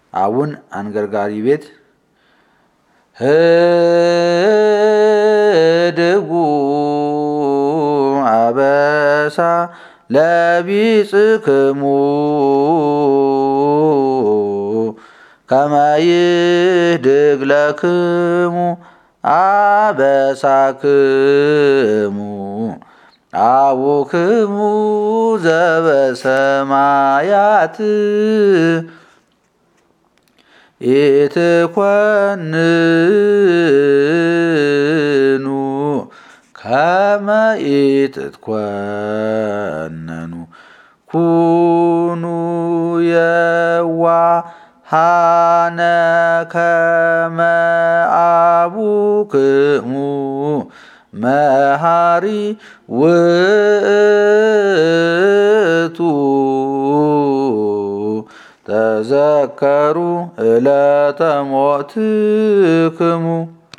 አቡን አንገርጋሪ ቤት ህድጉ አበሳ ለቢጽክሙ ከመ ይህድግ ለክሙ አበሳክሙ አቡክሙ ዘበሰማያት ኢትኰንኑ ከመ ኢትትኰነኑ ኩኑ የዋሃነ ከመ አቡክሙ መሐሪ ውእቱ ተዘከሩ ዕለተ ሞትክሙ